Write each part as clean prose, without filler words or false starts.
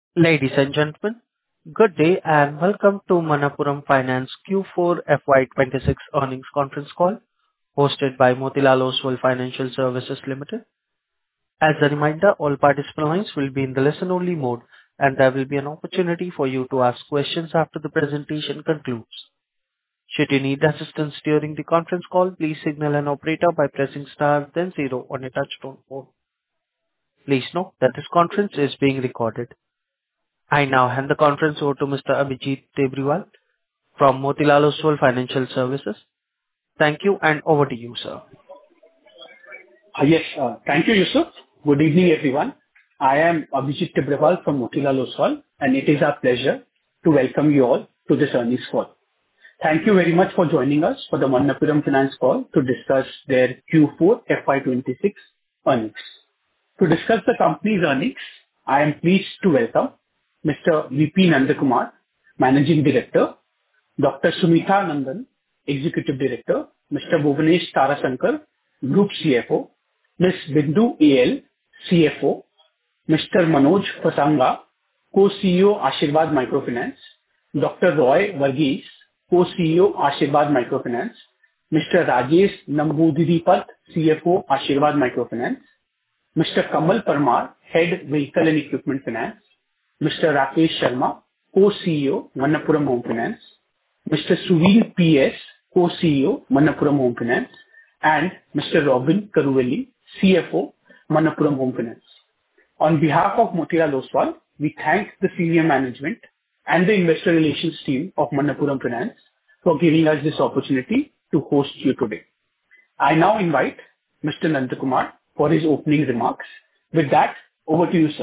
Ladies and gentlemen, good day and welcome to Manappuram Finance Q4 FY26 earnings conference call hosted by Motilal Oswal Financial Services Limited. As a reminder, all participant lines will be in the listen-only mode, and there will be an opportunity for you to ask questions after the presentation concludes. Should you need assistance during the conference call, please signal an operator by pressing star then zero on your touchtone phone. Please note that this conference is being recorded. I now hand the conference over to Mr. Abhijit Tibrewal from Motilal Oswal Financial Services. Thank you, and over to you, sir. Yes. Thank you, Yusuf. Good evening, everyone. I am Abhijit Tibrewal from Motilal Oswal, and it is our pleasure to welcome you all to this earnings call. Thank you very much for joining us for the Manappuram Finance call to discuss their Q4 FY26 earnings. To discuss the company's earnings, I am pleased to welcome Mr. V.P. Nandakumar, Managing Director, Dr. Sumitha Nandan, Executive Director, Mr. Bhuvanesh Tarasankar, Group CFO, Ms. Bindu A.L., CFO, Mr. Manoj Pasangha, Co-CEO, Ashirvad Microfinance, Dr. Roy Varghese, Co-CEO, Ashirvad Microfinance, Mr. Rajesh Namboodiripad, CFO, Ashirvad Microfinance, Mr. Kamal Parmar, Head Vehicle and Equipment Finance, Mr. Rakesh Sharma, Co-CEO, Manappuram Home Finance, Mr. Suveen P.S., Co-CEO, Manappuram Home Finance, and Mr. Robin Karuvelli, CFO, Manappuram Home Finance. On behalf of Motilal Oswal, we thank the senior management and the investor relations team of Manappuram Finance for giving us this opportunity to host you today. I now invite Mr. Nandakumar for his opening remarks. With that, over to you, sir.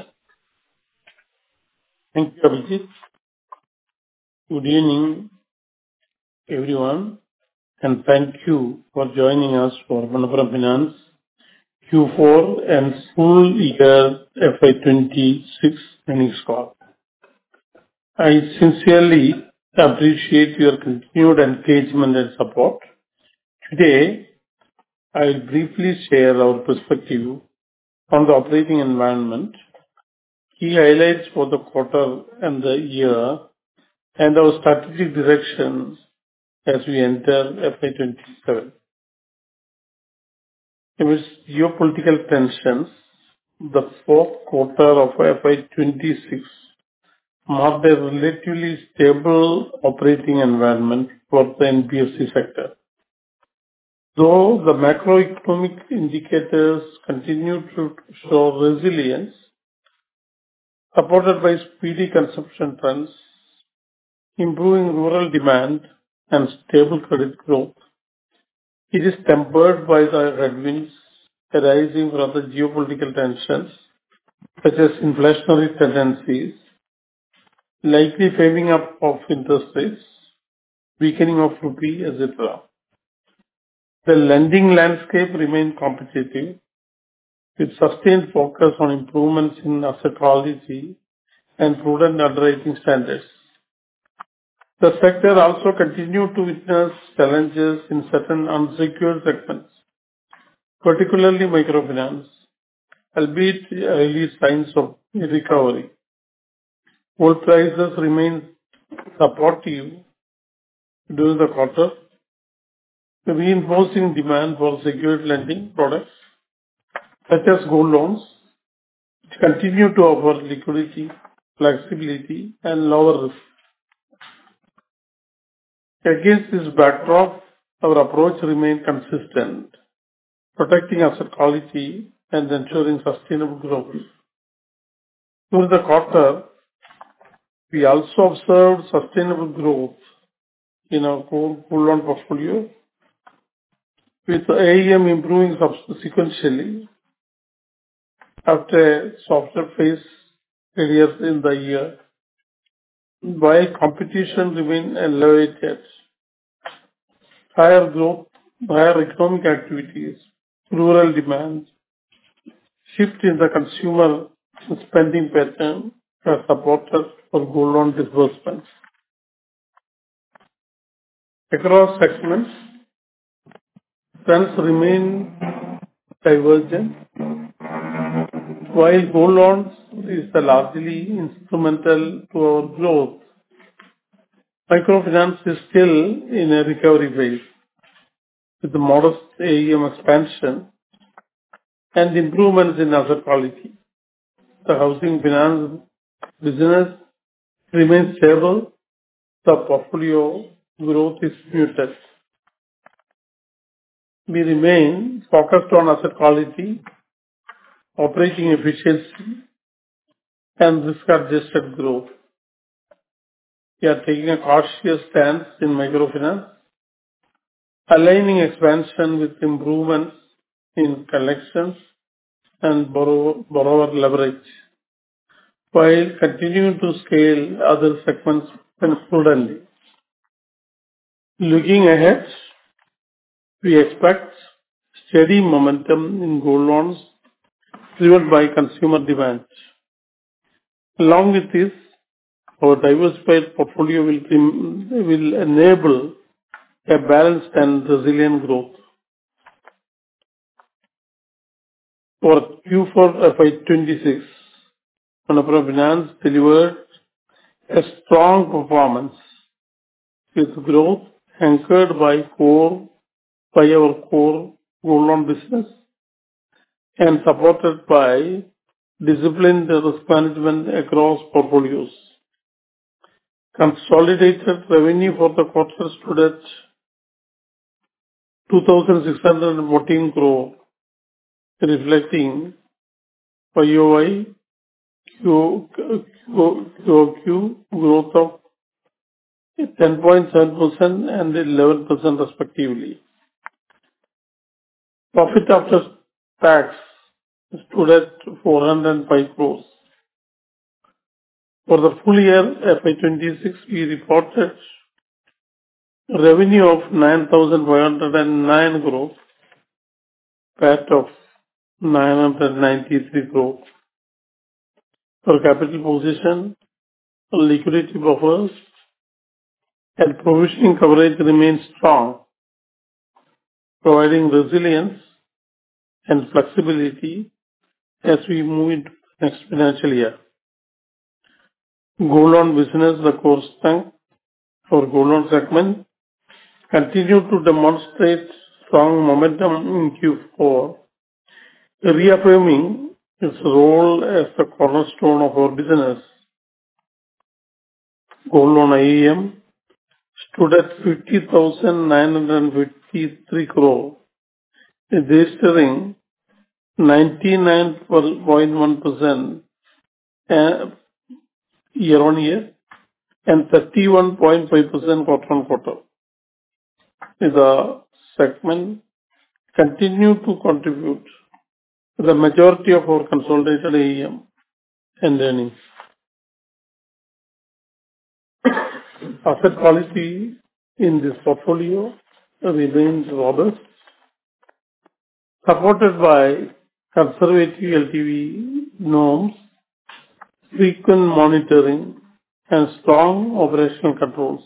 Thank you, Abhijit. Good evening, everyone, and thank you for joining us for Manappuram Finance Q4 and full year FY26 earnings call. I sincerely appreciate your continued engagement and support. Today, I will briefly share our perspective on the operating environment, key highlights for the quarter and the year, and our strategic direction as we enter FY27. Amidst geopolitical tensions, the fourth quarter of FY26 marked a relatively stable operating environment for the NBFC sector. Though the macroeconomic indicators continue to show resilience, supported by speedy consumption trends, improving rural demand, and stable credit growth, it is tempered by the headwinds arising from the geopolitical tensions, such as inflationary tendencies, likely firming up of interest rates, weakening of rupee, etc. The lending landscape remains competitive, with sustained focus on improvements in asset quality and prudent underwriting standards. The sector also continued to witness challenges in certain unsecured segments, particularly microfinance, albeit early signs of recovery. Gold prices remained supportive during the quarter, reinforcing demand for secured lending products such as gold loans, which continue to offer liquidity, flexibility, and lower risk. Against this backdrop, our approach remained consistent, protecting asset quality and ensuring sustainable growth. During the quarter, we also observed sustainable growth in our gold loan portfolio, with AUM improving sequentially after a softer phase earlier in the year. While competition remained elevated, higher growth, higher economic activities, rural demand, shift in the consumer spending pattern are supporters for gold loan disbursements. Across segments, trends remain divergent. While gold loans is largely instrumental to our growth. Microfinance is still in a recovery phase with the modest AUM expansion and improvements in asset quality. The housing finance business remains stable. The portfolio growth is muted. We remain focused on asset quality, operating efficiency, and risk-adjusted growth. We are taking a cautious stance in microfinance, aligning expansion with improvements in collections and borrower leverage, while continuing to scale other segments prudently. Looking ahead, we expect steady momentum in gold loans driven by consumer demand. Along with this, our diversified portfolio will enable a balanced and resilient growth. For Q4 FY26, Manappuram Finance delivered a strong performance with growth anchored by our core gold loan business and supported by disciplined risk management across portfolios. Consolidated revenue for the quarter stood at 2,614 crore, reflecting YOY QOQ growth of 10.7% and 11% respectively. Profit after tax stood at 405 crores. For the full year FY26, we reported revenue of 9,509 crores, PAT of 993 crores. Our capital position, liquidity buffers, and provisioning coverage remains strong, providing resilience and flexibility as we move into the next financial year. Gold loan business, the core strength for gold loan segment, continued to demonstrate strong momentum in Q4, reaffirming its role as the cornerstone of our business. Gold loan AUM stood at 50,953 crore, registering 99.1% year-on-year and 31.5% quarter-on-quarter. The segment continued to contribute to the majority of our consolidated AUM and earnings. Asset quality in this portfolio remains robust, supported by conservative LTV norms, frequent monitoring, and strong operational controls.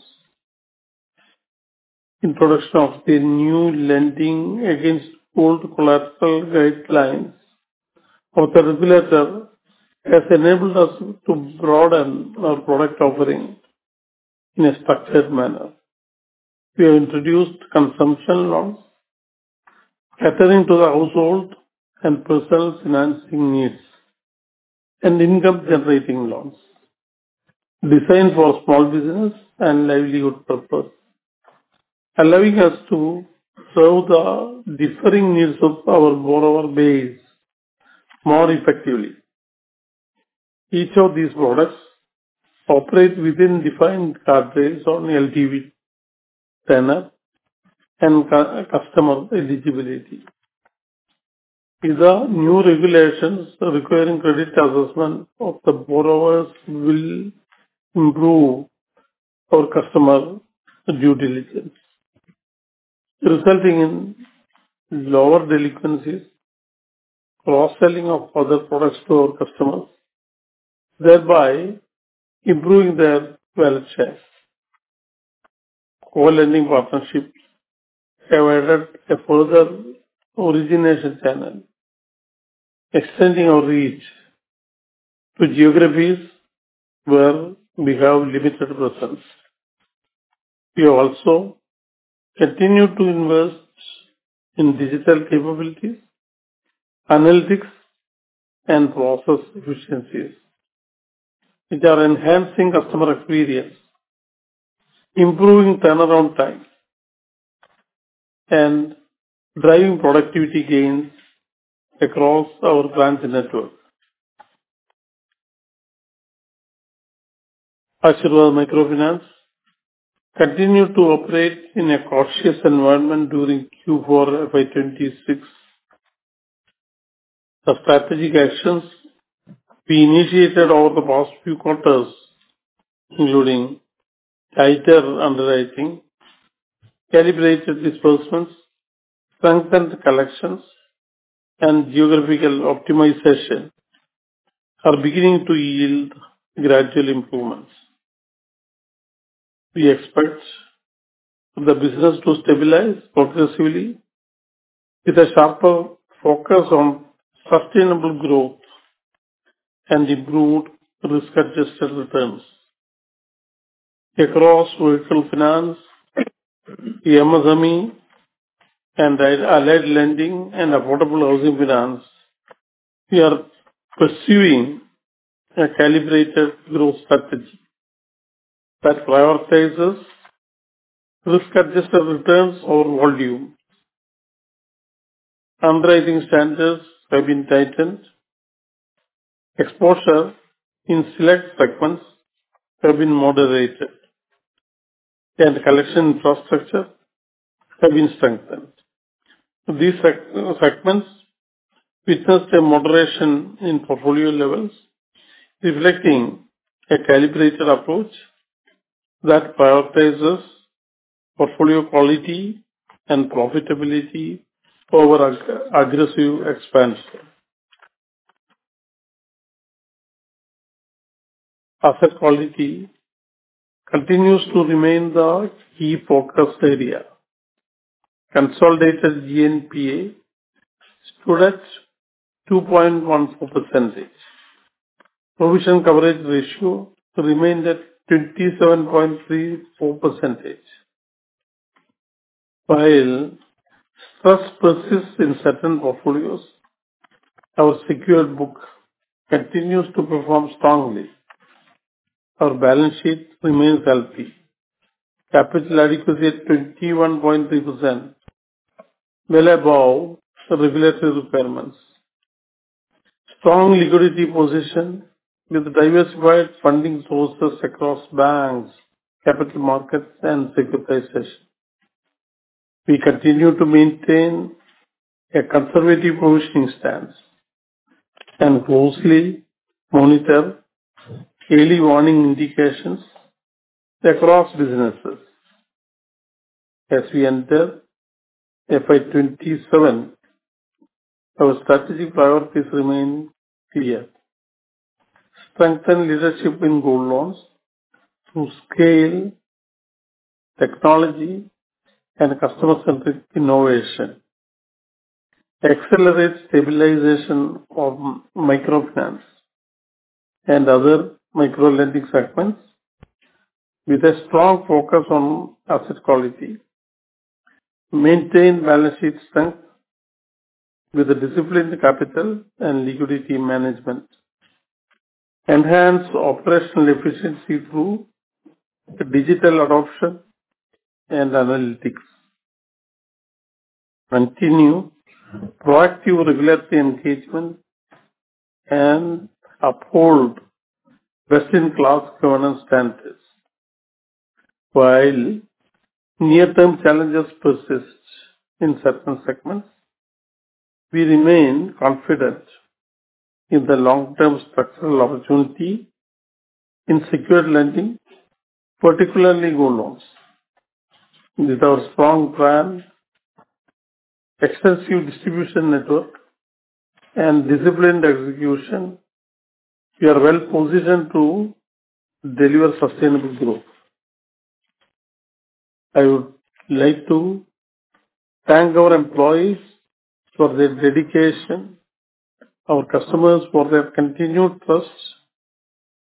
Introduction of the new lending against old collateral guidelines of the regulator has enabled us to broaden our product offering in a structured manner. We have introduced consumption loans, catering to the household and personal financing needs, and income-generating loans, designed for small business and livelihood purpose, allowing us to serve the differing needs of our borrower base more effectively. Each of these products operate within defined guardrails on LTV, tenor, and customer eligibility. With the new regulations requiring credit assessment of the borrowers will improve our customer due diligence, resulting in lower delinquencies, cross-selling of other products to our customers, thereby improving their wallet share. Co-lending partnerships have added a further origination channel, extending our reach to geographies where we have limited presence. We have also continued to invest in digital capabilities, analytics, and process efficiencies, which are enhancing customer experience, improving turnaround time, and driving productivity gains across our branch network. Asirvad Microfinance continued to operate in a cautious environment during Q4 FY26. The strategic actions we initiated over the past few quarters, including tighter underwriting, calibrated disbursements, strengthened collections, and geographical optimization, are beginning to yield gradual improvements. We expect the business to stabilize progressively with a sharper focus on sustainable growth and improved risk-adjusted returns. Across vehicle finance, MSME, and allied lending and affordable housing finance, we are pursuing a calibrated growth strategy that prioritizes risk-adjusted returns over volume. Underwriting standards have been tightened, exposure in select segments have been moderated, and collection infrastructure have been strengthened. These segments witnessed a moderation in portfolio levels, reflecting a calibrated approach that prioritizes portfolio quality and profitability over aggressive expansion. Asset quality continues to remain the key focus area. Consolidated GNPA stood at 2.14%. Provision coverage ratio remained at 27.34%. While stress persists in certain portfolios, our secured book continues to perform strongly. Our balance sheet remains healthy. Capital adequacy at 21.3%, well above the regulatory requirements. Strong liquidity position with diversified funding sources across banks, capital markets, and securitization. We continue to maintain a conservative provisioning stance and closely monitor early warning indications across businesses. As we enter FY27, our strategic priorities remain clear. Strengthen leadership in gold loans through scale, technology, and customer-centric innovation. Accelerate stabilization of microfinance and other micro-lending segments with a strong focus on asset quality. Maintain balance sheet strength with a disciplined capital and liquidity management. Enhance operational efficiency through digital adoption and analytics. Continue proactive regulatory engagement and uphold best-in-class governance standards. While near-term challenges persist in certain segments, we remain confident in the long-term structural opportunity in secured lending, particularly gold loans. With our strong brand, extensive distribution network, and disciplined execution, we are well positioned to deliver sustainable growth. I would like to thank our employees for their dedication, our customers for their continued trust,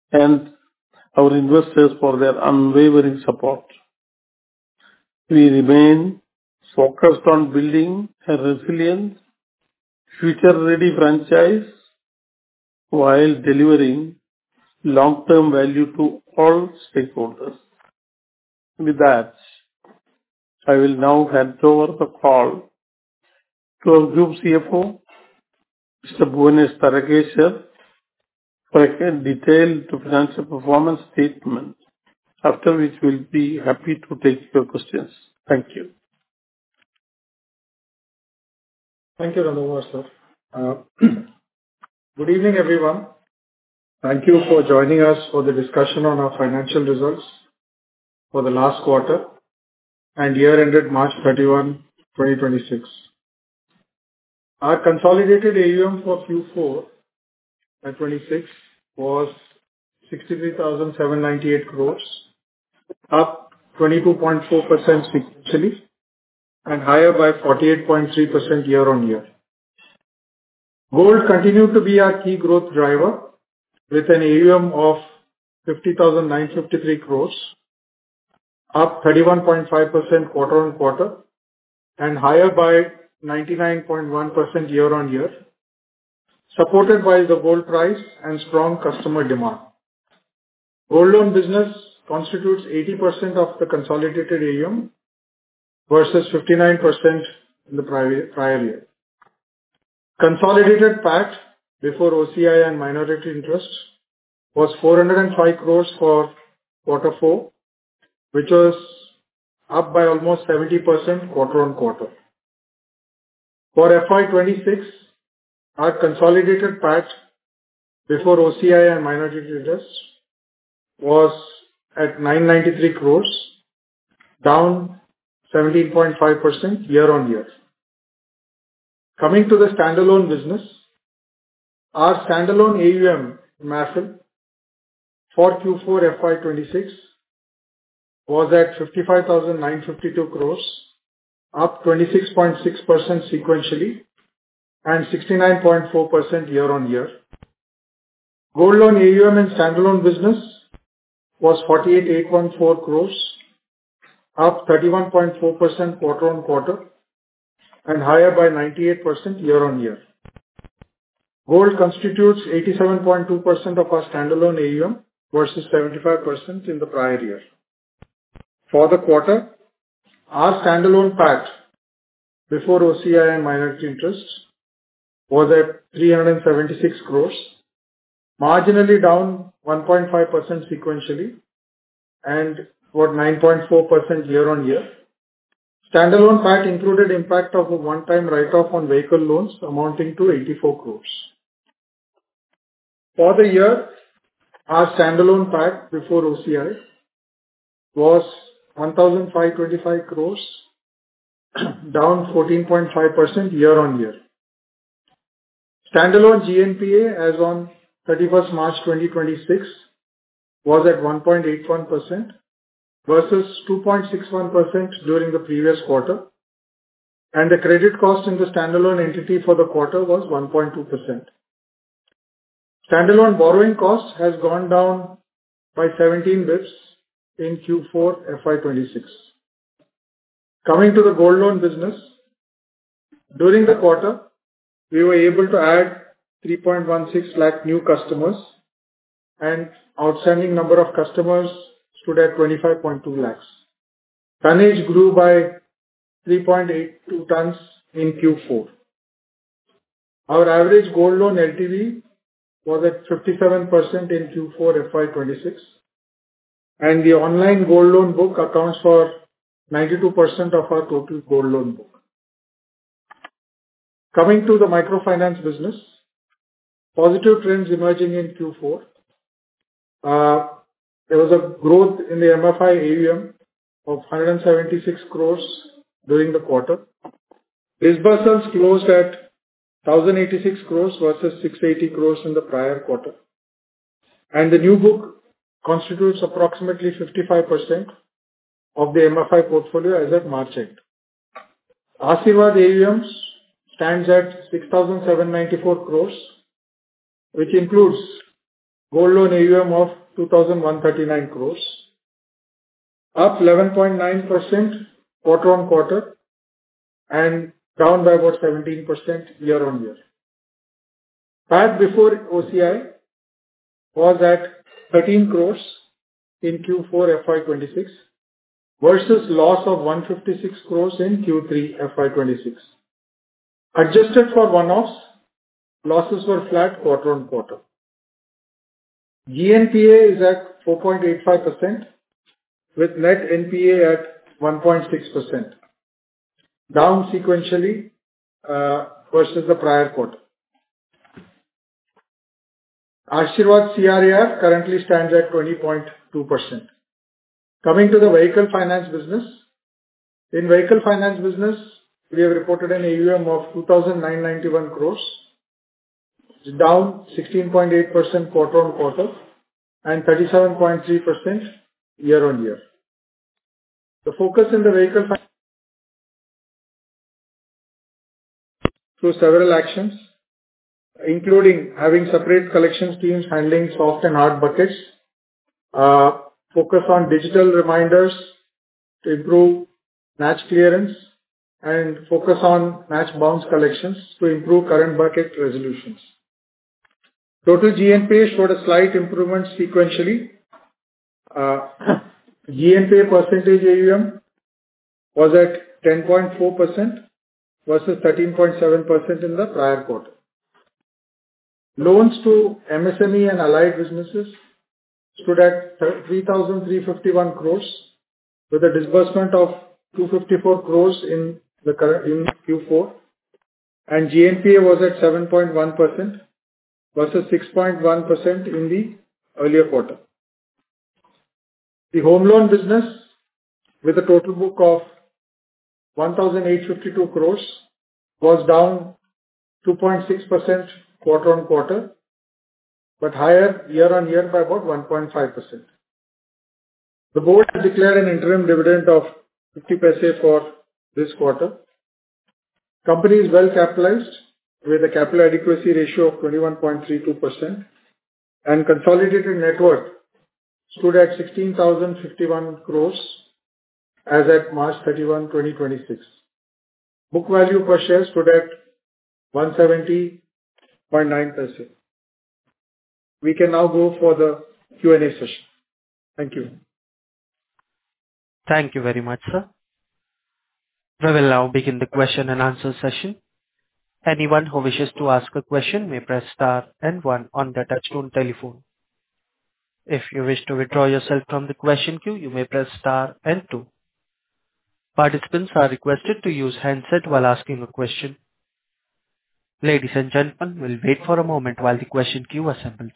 and our investors for their unwavering support. We remain focused on building a resilient, future-ready franchise while delivering long-term value to all stakeholders. With that, I will now hand over the call to our Group CFO, Mr. Bhuvanesh Tharakesar, for a detailed financial performance statement, after which we'll be happy to take your questions. Thank you. Thank you, Nandakumar, sir. Good evening, everyone. Thank you for joining us for the discussion on our financial results for the last quarter and year ended March 31, 2026. Our consolidated AUM for Q4 at 26 was 63,798 crores, up 22.4% sequentially and higher by 48.3% year-on-year. Gold continued to be our key growth driver with an AUM of 50,953 crores, up 31.5% quarter-on-quarter and higher by 99.1% year-on-year, supported by the gold price and strong customer demand. Gold loan business constitutes 80% of the consolidated AUM versus 59% in the prior year. Consolidated PAT before OCI and minority interest was 405 crores for quarter 4, which was up by almost 70% quarter-on-quarter. For FY26, our consolidated PAT before OCI and minority interest was at 993 crores, down 17.5% year-on-year. Coming to the standalone business, our standalone AUM MAFIL for Q4 FY26 was at 55,952 crores, up 26.6% sequentially and 69.4% year-on-year. Gold loan AUM in standalone business was 48,814 crores, up 31.4% quarter-on-quarter and higher by 98% year-on-year. Gold constitutes 87.2% of our standalone AUM versus 75% in the prior year. For the quarter, our standalone PAT before OCI and minority interest was at 376 crores, marginally down 1.5% sequentially and about 9.4% year-on-year. Standalone PAT included impact of a one-time write-off on vehicle loans amounting to 84 crores. For the year, our standalone PAT before OCI was 1,525 crores, down 14.5% year-on-year. Standalone GNPA as on 31st March 2026 was at 1.81% versus 2.61% during the previous quarter, and the credit cost in the standalone entity for the quarter was 1.2%. Standalone borrowing cost has gone down by 17 bps in Q4 FY26. Coming to the gold loan business, during the quarter, we were able to add 3.16 lakh new customers and outstanding number of customers stood at 25.2 lakhs. Tonnage grew by 3.82 tons in Q4. Our average gold loan LTV was at 57% in Q4 FY26, and the online gold loan book accounts for 92% of our total gold loan book. Coming to the microfinance business, positive trends emerging in Q4. There was a growth in the MFI AUM of 176 crores during the quarter. Disbursements closed at 1,086 crores versus 680 crores in the prior quarter. And the new book constitutes approximately 55% of the MFI portfolio as at March end. Asirvad AUM stands at 6,794 crores, which includes Gold loan AUM of 2,139 crores, up 11.9% quarter-on-quarter and down by about 17% year-on-year. PAT before OCI was at 13 crores in Q4 FY26 versus loss of 156 crores in Q3 FY26. Adjusted for one-offs, losses were flat quarter-on-quarter. GNPA is at 4.85% with net NPA at 1.6%, down sequentially versus the prior quarter. Asirvad CRAR currently stands at 20.2%. Coming to the vehicle finance business. In vehicle finance business, we have reported an AUM of 2,991 crores, down 16.8% quarter-on-quarter and 37.3% year-on-year. The focus in the vehicle finance through several actions, including having separate collections teams handling soft and hard buckets, focus on digital reminders to improve match clearance, and focus on match bounce collections to improve current bucket resolutions. Total GNPA showed a slight improvement sequentially. GNPA percentage AUM was at 10.4% versus 13.7% in the prior quarter. Loans to MSME and allied businesses stood at 3,351 crores with a disbursement of 254 crores in Q4, and GNPA was at 7.1% versus 6.1% in the earlier quarter. The home loan business, with a total book of 1,852 crores, was down 2.6% quarter-on-quarter, but higher year-on-year by about 1.5%. The board has declared an interim dividend of 50 paise for this quarter. Company is well capitalized with a capital adequacy ratio of 21.32% and consolidated net worth stood at 16,051 crores as at March 31, 2026. Book value per share stood at 170.9 paise. We can now go for the Q&A session. Thank you. Thank you very much, sir. We will now begin the question and answer session. Anyone who wishes to ask a question may press star and one on the touchtone telephone. If you wish to withdraw yourself from the question queue, you may press star and two. Participants are requested to use handset while asking a question. Ladies and gentlemen, we'll wait for a moment while the question queue assembles.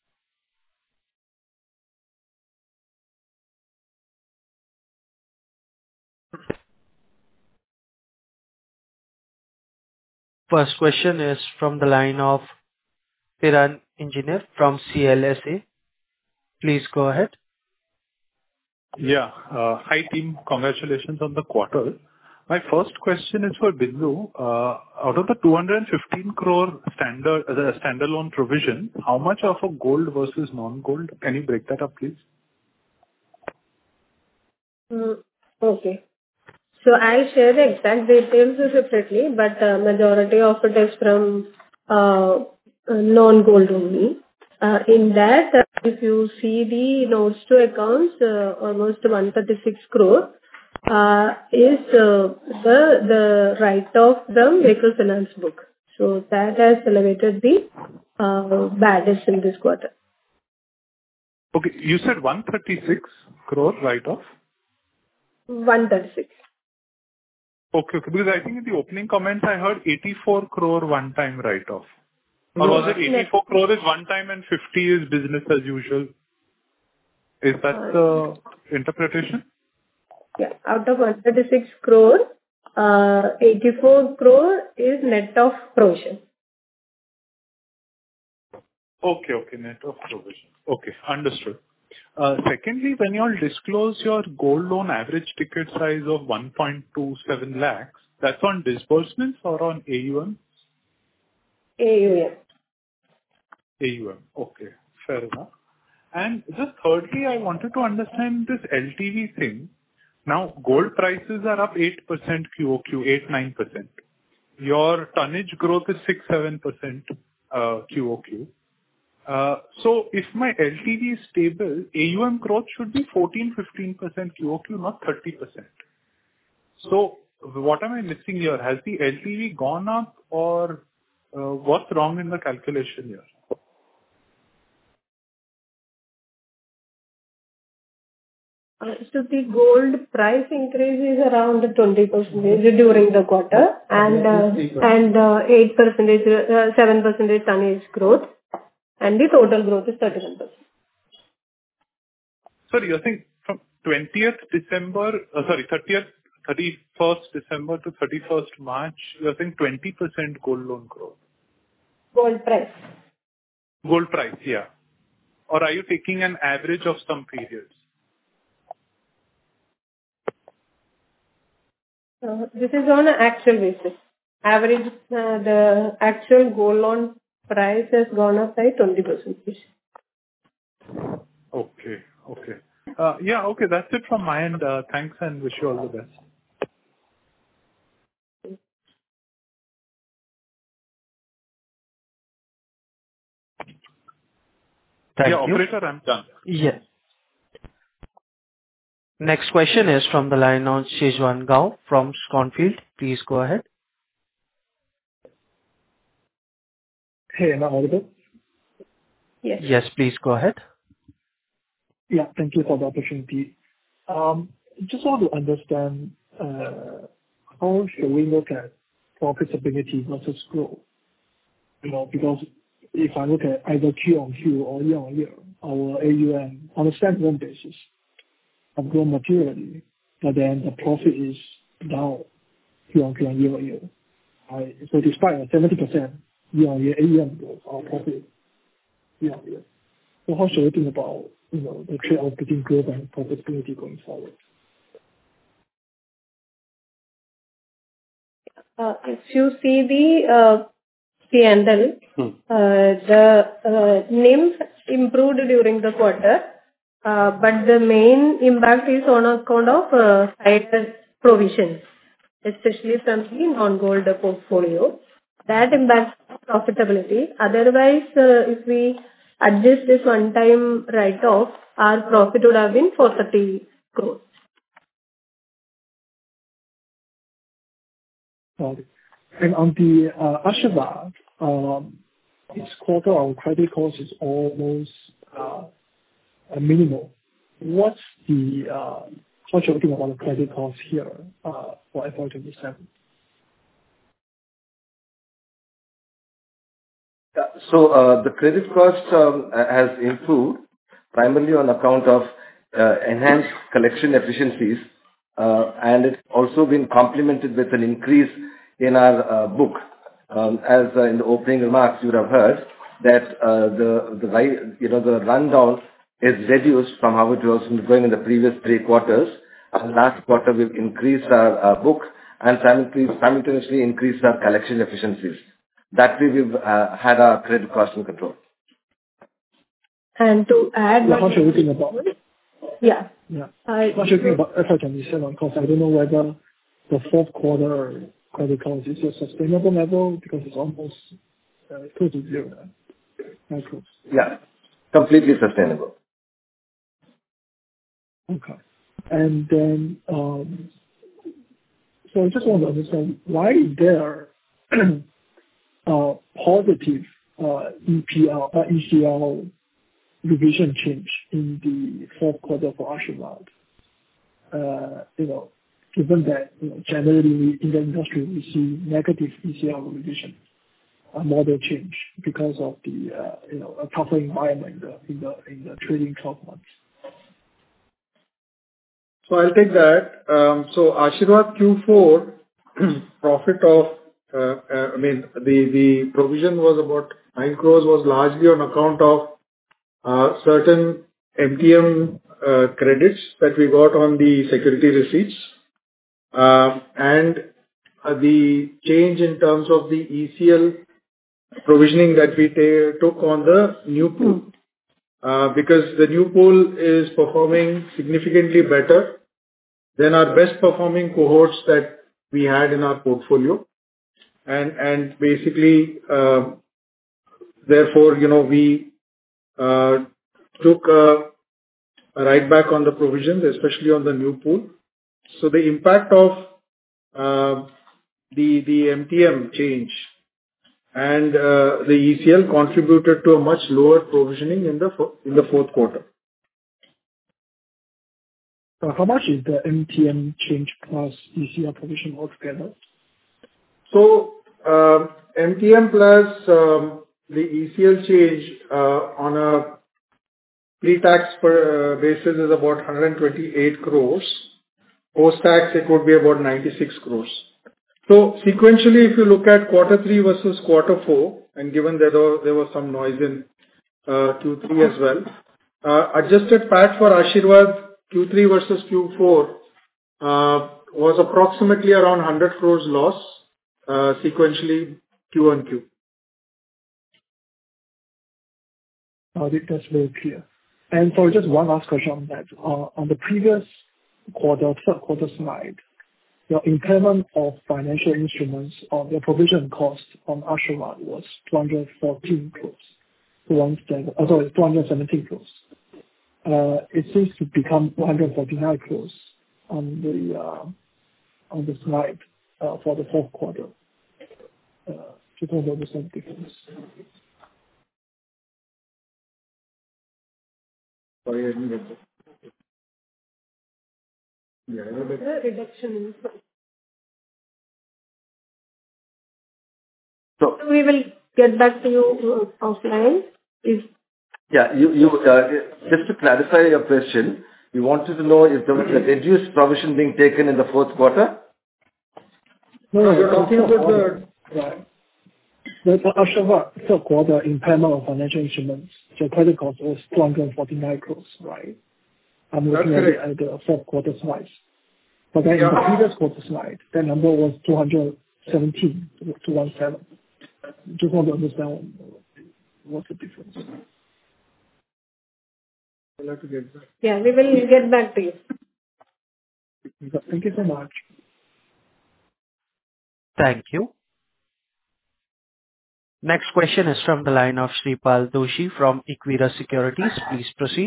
First question is from the line of Piran Engineer from CLSA. Please go ahead. Yeah. Hi team. Congratulations on the quarter. My first question is for Bindu. Out of the 215 crore standalone provision, how much of a gold versus non-gold? Can you break that up, please? Okay. So I'll share the exact details separately, but majority of it is from non-gold only. In that, if you see the notes to accounts, almost 136 crore is the write-off the vehicle finance book. So that has elevated the baddest in this quarter. Okay. You said 136 crore write-off? 136. Okay. Because I think in the opening comments I heard 84 crore one-time write-off. Or was it 84 crore is one-time and 50 is business as usual? Is that the interpretation? Yeah. Out of 136 crore, 84 crore is net of provision. Okay. Net of provision. Okay. Understood. Secondly, when you all disclose your gold loan average ticket size of 1.27 lakhs, that's on disbursements or on AUM? AUM. AUM. Okay. Fair enough. And just thirdly, I wanted to understand this LTV thing. Now, gold prices are up 8% QOQ, 8-9%. Your tonnage growth is 6-7% QOQ. So if my LTV is stable, AUM growth should be 14-15% QOQ, not 30%. So what am I missing here? Has the LTV gone up, or what's wrong in the calculation here? So the gold price increase is around 20% during the quarter, and 8%, 7% tonnage growth, and the total growth is 31%. Sorry, you're saying from 31st December to 31st March, you're saying 20% gold loan growth? Gold price. Gold price, yeah. Or are you taking an average of some periods? This is on an actual basis. Average, the actual gold loan price has gone up by 20%. Okay. Yeah, okay, that's it from my end. Thanks and wish you all the best. Thank you. Operator, I'm done. Yes. Next question is from the line of Shezwan Gao from Schonfeld. Please go ahead. Hey, am I audible? Yes. Yes, please go ahead. Yeah, thank you for the opportunity. Just want to understand how should we look at profitability versus growth? Because if I look at either Q-on-Q or year-on-year, our AUM on a standalone basis have grown materially, but then the profit is down Q-on-Q and year-on-year. So despite a 70% year-on-year AUM growth, our profit year-on-year. So how should we think about the trade-off between growth and profitability going forward? If you see the P&L, the NIM improved during the quarter, but the main impact is on account of higher provisions, especially from the non-gold portfolio. That impacts profitability. Otherwise, if we adjust this one-time write-off, our profit would have been 430 crores. Got it. And on the Asirvad, this quarter our credit cost is almost minimal. What's the how should we think about the credit cost here for FY27? So the credit cost has improved primarily on account of enhanced collection efficiencies, and it's also been complemented with an increase in our book. As in the opening remarks, you would have heard that the rundown is reduced from how it was going in the previous 3 quarters. And last quarter, we've increased our book and simultaneously increased our collection efficiencies. That way, we've had our credit cost in control. And to add... How should we think about it? Yeah. How should we think about FY27? Because I don't know whether the fourth quarter credit cost is a sustainable level because it's almost close to zero now. Yeah, completely sustainable. Okay. And then, so I just want to understand why is there positive ECL revision change in the fourth quarter for Asirvad? Given that generally in the industry we see negative ECL revision, model change because of the a tougher environment in the trading 12 months. So I'll take that. So Asirvad Q4 profit of the provision was about 9 crores, was largely on account of certain MTM credits that we got on the security receipts, and the change in terms of the ECL provisioning that we took on the new pool. because the new pool is performing significantly better than our best performing cohorts that we had in our portfolio. And basically, therefore, we took a write back on the provisions, especially on the new pool. So the impact of the MTM change and the ECL contributed to a much lower provisioning in the fourth quarter. How much is the MTM change plus ECL provision altogether? So MTM plus the ECL change on a pre-tax basis is about 128 crores. Post-tax, it would be about 96 crores. So sequentially, if you look at quarter 3 versus quarter 4, and given that there was some noise in Q3 as well, adjusted PAT for Ashirvad Q3 versus Q4 was approximately around 100 crores loss sequentially Q on Q. That's very clear. And so just one last question on that. On the previous quarter, third quarter slide, your impairment of financial instruments on the provision cost on Ashirvad was 214 crores. 217 crores. It seems to become 149 crores on the slide for the fourth quarter. Just want to understand the difference. Sorry, I didn't get that. Yeah, The reduction in. So We will get back to you offline. yeah, just to clarify your question, you wanted to know if there was a reduced provision being taken in the fourth quarter? No, you're talking about the Ashirvad third quarter impairment of financial instruments. The credit cost was 249 crores, right? I'm looking at the fourth quarter slides. But then in the previous quarter slide, that number was 217. Just want to understand what's the difference. I'll have to get back. Yeah, we will get back to you. Thank you so much. Thank you. Next question is from the line of Shripal Doshi from Equirus Securities. Please proceed.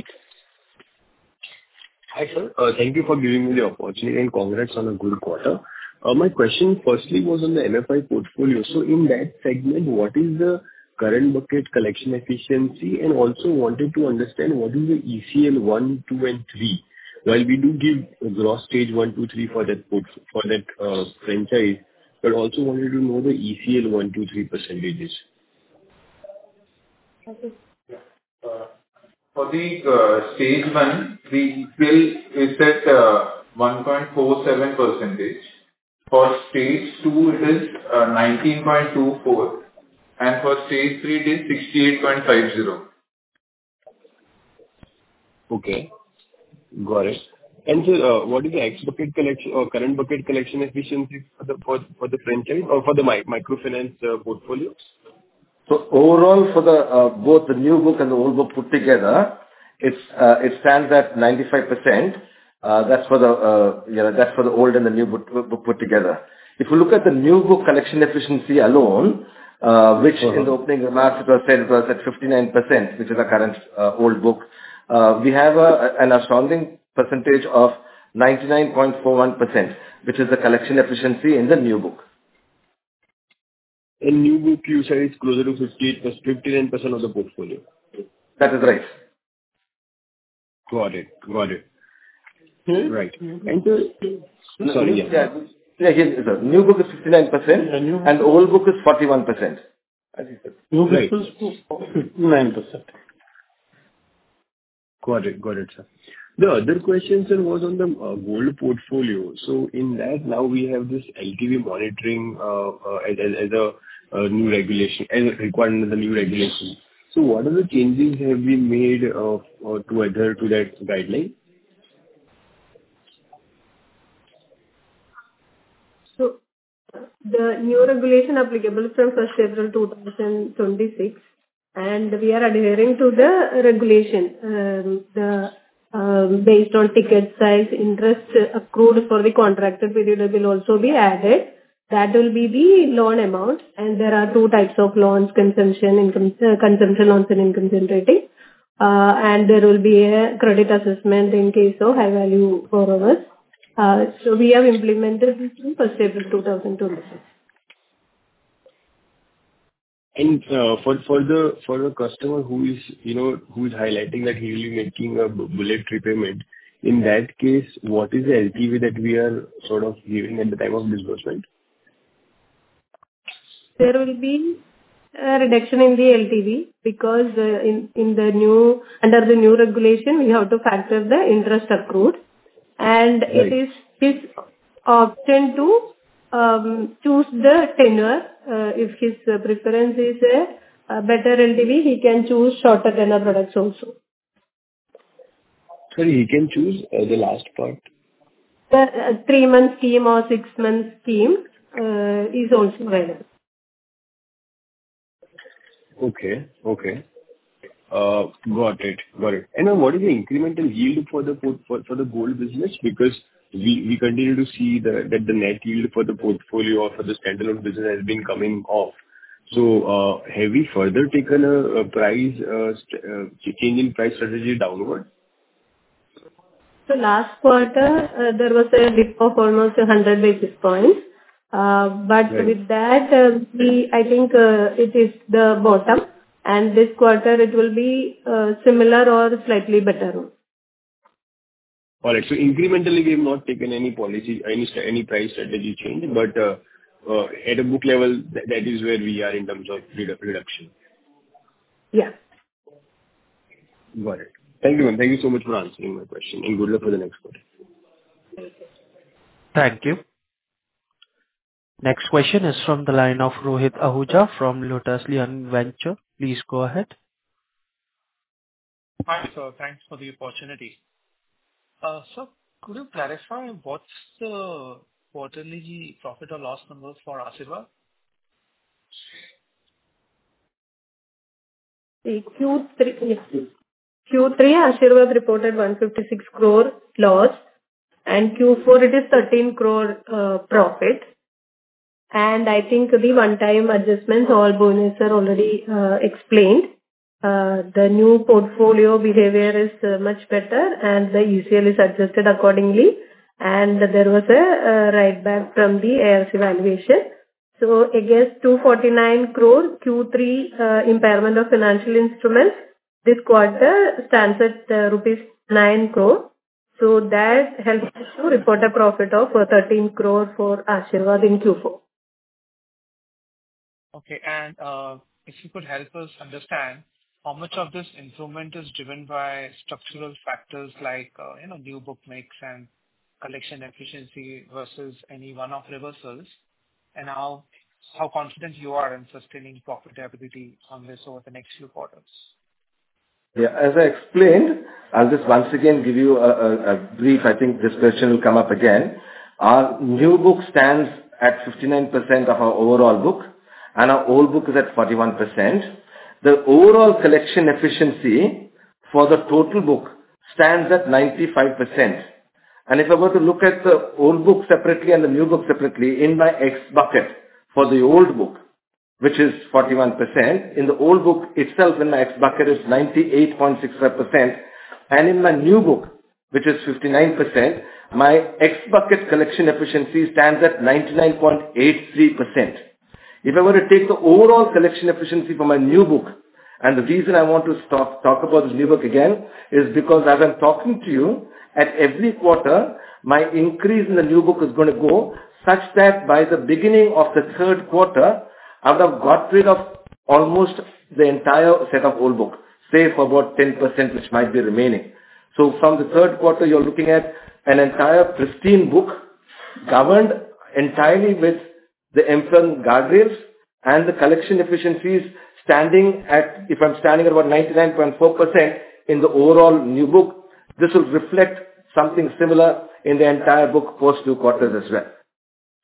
Hi, sir. Thank you for giving me the opportunity and congrats on a good quarter. My question firstly was on the MFI portfolio. So in that segment, what is the current bucket collection efficiency? And also wanted to understand what is the ECL 1, 2, and 3. While we do give gross stage 1, 2, 3 for that franchise, but also wanted to know the ECL 1, 2, 3 percentages. For the stage 1, the ECL is at 1.47%. For stage 2, it is 19.24%. And for stage 3, it is 68.50%. Okay. Got it. And so, what is the ex-bucket collection or current bucket collection efficiency for the franchise or for the microfinance portfolio? So overall, for the both the new book and the old book put together, it stands at 95%. That's for the old and the new book put together. If you look at the new book collection efficiency alone, which in the opening remarks it was said it was at 59%, which is the current old book. We have an astounding percentage of 99.41%, which is the collection efficiency in the new book. In new book, you said it's closer to 59% of the portfolio. That is right. Got it. Right. And sorry, yeah. The new book is 59% and old book is 41%. New book is 59%. Got it, sir. The other question, sir, was on the gold portfolio. So in that, now we have this LTV monitoring as a new regulation, as required under the new regulation. So what are the changes have been made to adhere to that guideline? So the new regulation applicable from 1st April 2026 and we are adhering to the regulation. Based on ticket size, interest accrued for the contracted period will also be added. That will be the loan amount, and there are two types of loans: consumption loans and income generating. And there will be a credit assessment in case of high value borrowers. So we have implemented this from 1st April 2026. And for the customer who is highlighting that he will be making a bullet repayment, in that case, what is the LTV that we are sort of giving at the time of disbursement? There will be a reduction in the LTV because under the new regulation we have to factor the interest accrued, and Right. it is his option to choose the tenure. If his preference is a better LTV, he can choose shorter tenure products also. Sorry, he can choose the last part. The 3-month scheme or 6-month scheme is also available. Okay. Got it. And what is the incremental yield for the gold business? Because we continue to see that the net yield for the portfolio or for the standalone business has been coming off. So have we further taken a change in price strategy downward? So last quarter, there was a dip of almost 100 basis points. But Right. with that, I think it is the bottom, and this quarter it will be similar or slightly better. All right. So incrementally, we have not taken any policy, any price strategy change, but at a book level, that is where we are in terms of reduction. Yeah. Got it. Thank you, ma'am. Thank you so much for answering my question, and good luck for the next quarter. Thank you. Next question is from the line of Rohit Ahuja from Lotus Lion Venture. Please go ahead. Hi, sir. Thanks for the opportunity. Sir, could you clarify what's the quarterly profit or loss number for Asirvad? Q3 Asirvad reported 156 crore loss, and Q4 it is 13 crore profit. And I think the one-time adjustments, all bonus are already explained. The new portfolio behavior is much better, and the ECL is adjusted accordingly. And there was a write back from the ARC valuation. So against 249 crore Q3 impairment of financial instruments, this quarter stands at rupees 9 crore. So that helps us to report a profit of 13 crore for Asirvad in Q4. Okay. And if you could help us understand how much of this improvement is driven by structural factors like new book mix and collection efficiency versus any one-off reversals, and how confident you are in sustaining profitability on this over the next few quarters? Yeah, as I explained, I'll just once again give you a brief. I think this question will come up again. Our new book stands at 59% of our overall book, and our old book is at 41%. The overall collection efficiency for the total book stands at 95%. And if I were to look at the old book separately and the new book separately, in my X bucket for the old book, which is 41%, in the old book itself in my X bucket is 98.65%, and in my new book, which is 59%, my X bucket collection efficiency stands at 99.83%. If I were to take the overall collection efficiency for my new book, and the reason I want to talk about this new book again is because as I'm talking to you, at every quarter, my increase in the new book is going to go such that by the beginning of the third quarter, I would have got rid of almost the entire set of old book, say for about 10% which might be remaining. So from the third quarter, you're looking at an entire pristine book governed entirely with the MFIN guardrails and the collection efficiencies standing at, if I'm standing at about 99.4% in the overall new book, this will reflect something similar in the entire book post 2 quarters as well.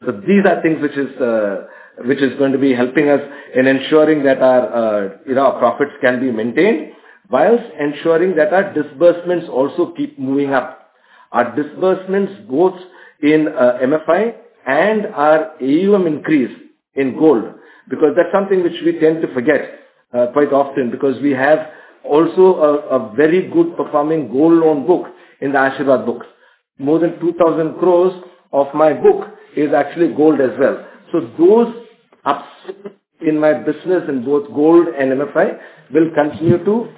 So these are things which is going to be helping us in ensuring that our our profits can be maintained, whilst ensuring that our disbursements also keep moving up. Our disbursements both in MFI and our AUM increase in gold, because that's something which we tend to forget quite often, because we have also a very good performing gold loan book in the Ashirwad books. More than 2,000 crores of my book is actually gold as well. So those ups in my business in both gold and MFI will continue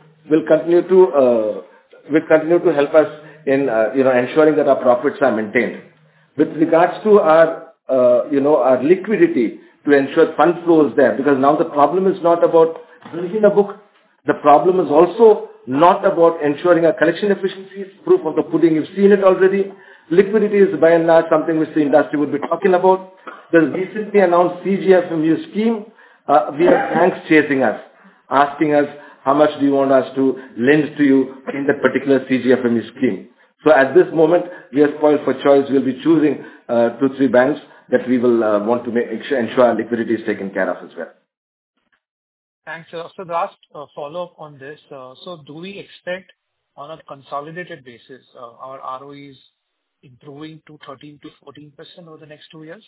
to help us in ensuring that our profits are maintained. With regards to our liquidity, to ensure fund flows there, because now the problem is not about building a book. The problem is also not about ensuring our collection efficiencies. Proof of the pudding, you've seen it already. Liquidity is by and large something which the industry would be talking about. The recently announced CGFMU scheme, we have banks chasing us, asking us how much do you want us to lend to you in that particular CGFMU scheme. So at this moment, we are spoiled for choice. We'll be choosing 2-3 banks that we will want to ensure our liquidity is taken care of as well. Thanks. So the last follow-up on this. So do we expect on a consolidated basis our ROEs improving to 13 to 14% over the next 2 years?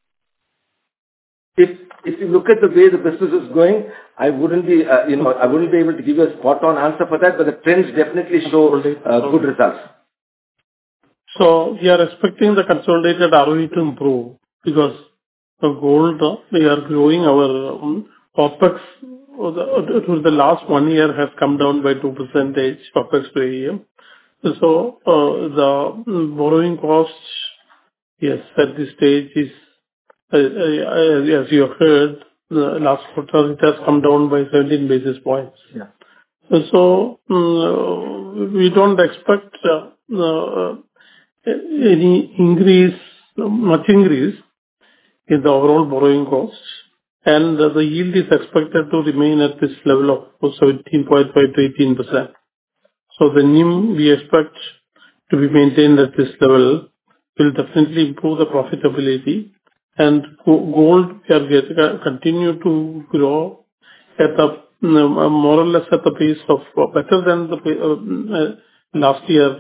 If you look at the way the business is going, I wouldn't be able to give you a spot-on answer for that, but the trends definitely show good results. So we are expecting the consolidated ROE to improve because the gold, we are growing our OPEX through the last 1 year has come down by 2% OPEX to AUM. So the borrowing costs, yes, at this stage is, as you have heard, the last quarter it has come down by 17 basis points. Yeah. So we don't expect any much increase in the overall borrowing costs, and the yield is expected to remain at this level of 17.5 to 18%. So the NIM we expect to be maintained at this level will definitely improve the profitability, and gold we are continue to grow at a more or less at the pace of better than the last year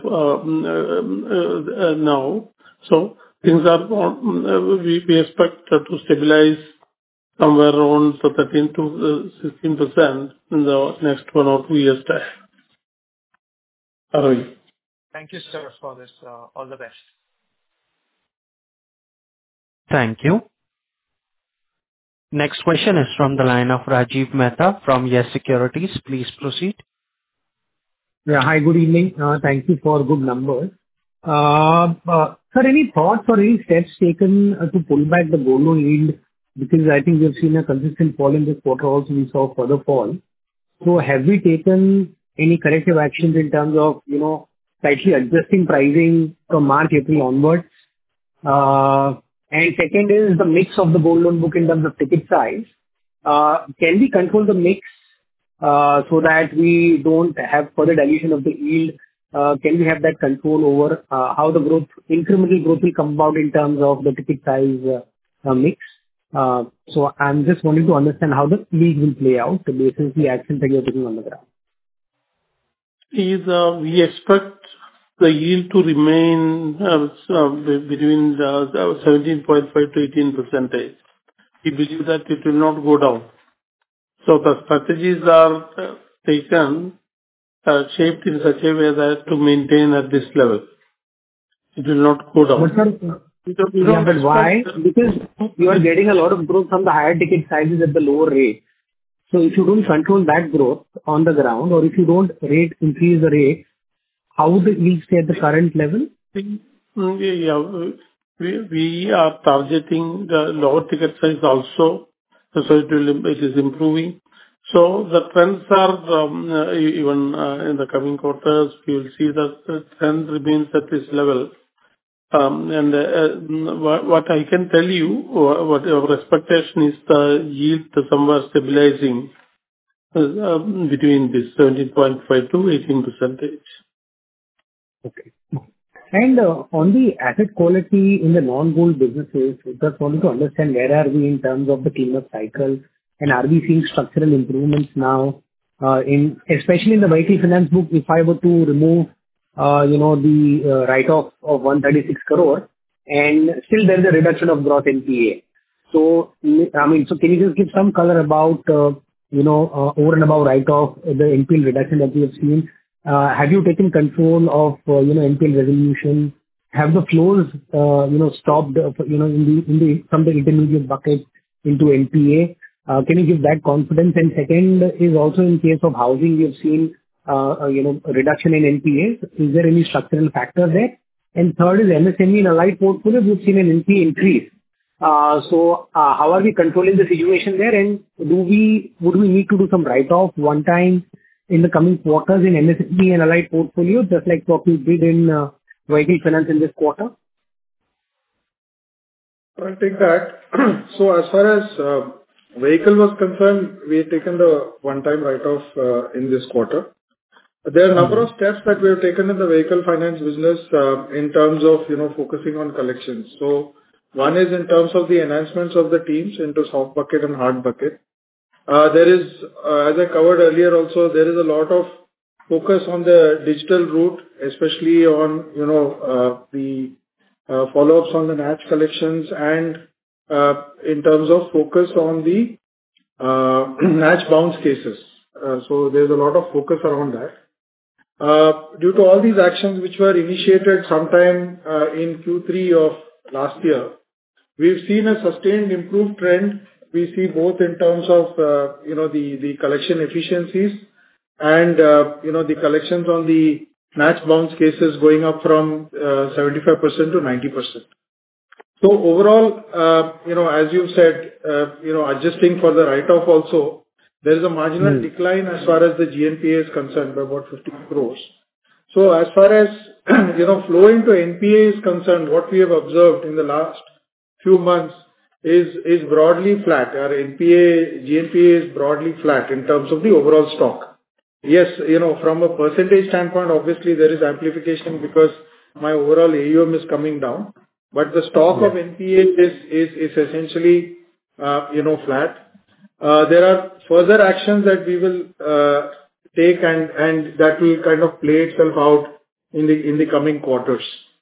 now. So things are we expect to stabilize somewhere around 13 to 16% in the next 1 or 2 years time. ROE. Thank you, sir, for this. All the best. Thank you. Next question is from the line of Rajiv Mehta from Yes Securities. Please proceed. Yeah. Hi, good evening. Thank you for good numbers. Sir, any thoughts or any steps taken to pull back the gold loan yield? Because I think we've seen a consistent fall in this quarter also, we saw further fall. So have we taken any corrective actions in terms of, slightly adjusting pricing from March, April onwards? And second is the mix of the gold loan book in terms of ticket size. Can we control the mix so that we don't have further dilution of the yield? Can we have that control over how the incremental growth will come about in terms of the ticket size mix? So I'm just wanting to understand how the yield will play out, the basis the actions that you're taking on the ground. We expect the yield to remain between 17.5 to 18%. We believe that it will not go down. So the strategies are taken, shaped in such a way that to maintain at this level. It will not go down. But why? Because you are getting a lot of growth from the higher ticket sizes at the lower rate. So if you don't control that growth on the ground, or if you don't increase the rate, how would the yield stay at the current level? Yeah, we are targeting the lower ticket size also, so it is improving. So the trends are even in the coming quarters, we will see that the trend remains at this level. And what I can tell you, what our expectation is the yield somewhere stabilizing between this 17.5 to 18%. Okay. On the asset quality in the non-gold businesses, just wanted to understand where are we in terms of the cleanup cycle, and are we seeing structural improvements now, especially in the vehicle finance book, if I were to remove, the write-off of 136 crore, and still there is a reduction of gross NPA. So, can you just give some color about, over and above write-off, the NPL reduction that we have seen? Have you taken control of, NPL resolution? Have the flows, stopped, from the intermediate bucket into NPA? Can you give that confidence? And second is also in case of housing, we have seen, a reduction in NPAs. Is there any structural factor there? And third is MSME and allied portfolio, we've seen an NPA increase. So, how are we controlling the situation there? And would we need to do some write-off one time in the coming quarters in MSME and allied portfolio, just like what we did in vehicle finance in this quarter? I'll take that. So as far as vehicle was concerned, we had taken the one-time write-off in this quarter. There are a number of steps that we have taken in the vehicle finance business in terms of, focusing on collections. So one is in terms of the enhancements of the teams into soft bucket and hard bucket. There is, as I covered earlier also, there is a lot of focus on the digital route, especially on, the follow-ups on the NACH collections and in terms of focus on the NACH bounce cases. So there's a lot of focus around that. Due to all these actions which were initiated sometime in Q3 of last year, we've seen a sustained improved trend. We see both in terms of, the collection efficiencies and, the collections on the NACH bounce cases going up from 75% to 90%. So overall, as you said, adjusting for the write-off also, there is a marginal decline as far as the GNPA is concerned by about 50 crores. So as far as, flow into NPA is concerned, what we have observed in the last few months is broadly flat. Our GNPA is broadly flat in terms of the overall stock. Yes, from a percentage standpoint, obviously there is amplification because my overall AUM is coming down, but the stock of NPA is essentially, flat. There are further actions that we will take and that will kind of play itself out in the coming quarters.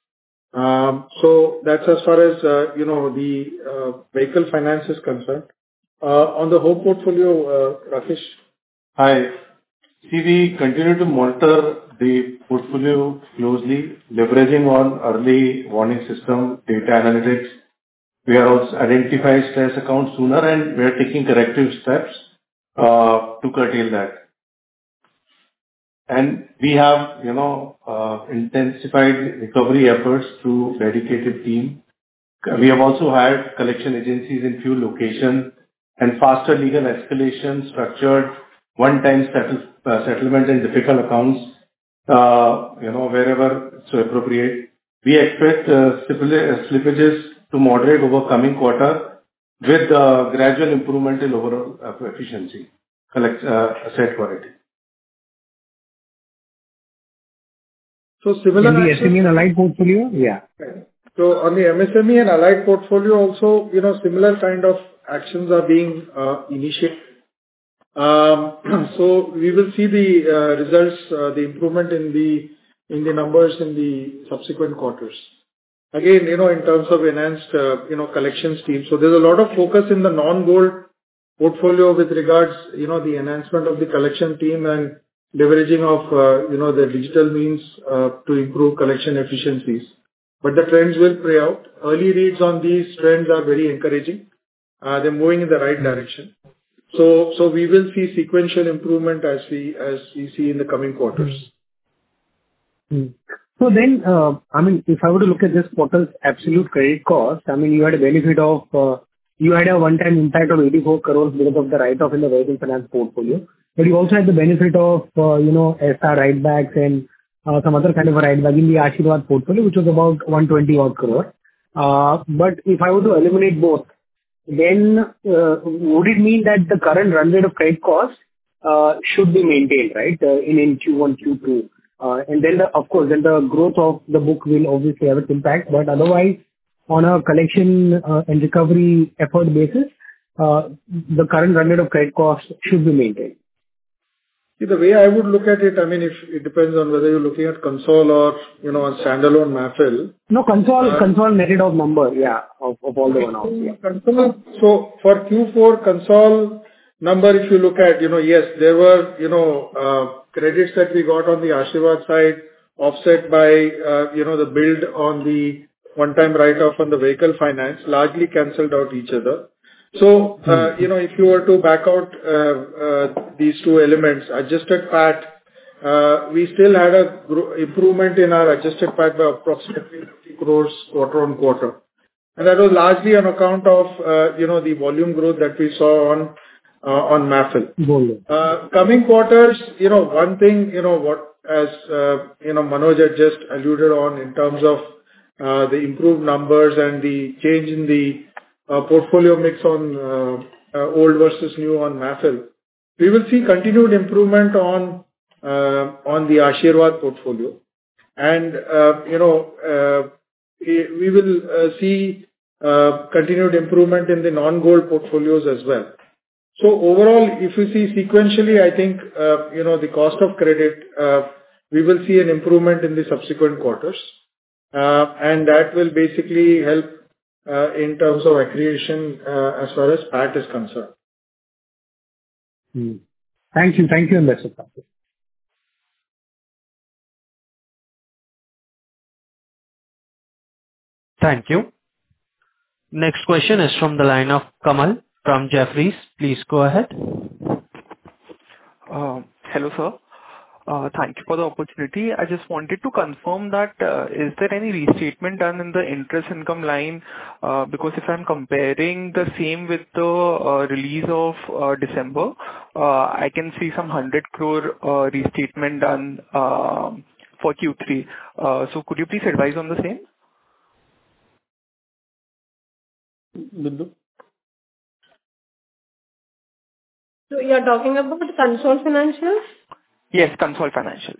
So that's as far as, the vehicle finance is concerned. On the home portfolio, Rakesh. Hi. See, we continue to monitor the portfolio closely, leveraging on early warning system, data analytics. We are also identifying stress accounts sooner, and we are taking corrective steps to curtail that. And we have, intensified recovery efforts through dedicated team. We have also hired collection agencies in few locations and faster legal escalation, structured one-time settlement in difficult accounts, wherever it's appropriate. We expect slippages to moderate over coming quarter with gradual improvement in overall efficiency, asset quality. So similar in the SME and allied portfolio? Yeah. So on the MSME and allied portfolio also, similar kind of actions are being initiated. So we will see the results, the improvement in the numbers in the subsequent quarters. Again, in terms of enhanced, collections team. So there's a lot of focus in the non-gold portfolio with regards, the enhancement of the collection team and leveraging of, the digital means to improve collection efficiencies. But the trends will play out. Early reads on these trends are very encouraging. They're moving in the right direction. So we will see sequential improvement as we see in the coming quarters. So then, if I were to look at this quarter's absolute credit cost, you had a benefit of, you had a one-time impact of 84 crores because of the write-off in the vehicle finance portfolio. But you also had the benefit of, SR write-backs and some other kind of a write-back in the Ashirwad portfolio, which was about 120 odd crore. But if I were to eliminate both, then would it mean that the current run rate of credit cost should be maintained, right, in Q1, Q2? And then, of course, then the growth of the book will obviously have its impact. But otherwise, on a collection and recovery effort basis, the current run rate of credit cost should be maintained. See, the way I would look at it, I mean, if it depends on whether you're looking at console or, on standalone MAFL. No, console netted off number, of all the one-offs. Console. So for Q4 console number, if you look at, yes, there were, credits that we got on the Asirvad side, offset by, the build on the one-time write-off on the vehicle finance, largely canceled out each other. So, if you were to back out these two elements, adjusted PAT, we still had a improvement in our adjusted PAT by approximately 50 crores quarter-on-quarter. And that was largely on account of, the volume growth that we saw on MAFL. Coming quarters, one thing, what as, Manoj had just alluded on in terms of the improved numbers and the change in the portfolio mix on old versus new on MAFL. We will see continued improvement on the Asirvad portfolio. And, we will see continued improvement in the non-gold portfolios as well. So overall, if you see sequentially, I think, the cost of credit, we will see an improvement in the subsequent quarters. And that will basically help in terms of accretion as far as PAT is concerned. Thank you, and best of luck. Thank you. Next question is from the line of Kamal from Jefferies. Please go ahead. Hello, sir. Thank you for the opportunity. I just wanted to confirm that, is there any restatement done in the interest income line? Because if I'm comparing the same with the release of December, I can see some 100 crore restatement done for Q3. So could you please advise on the same? Bindu? So you're talking about the console financials? Yes, console financials.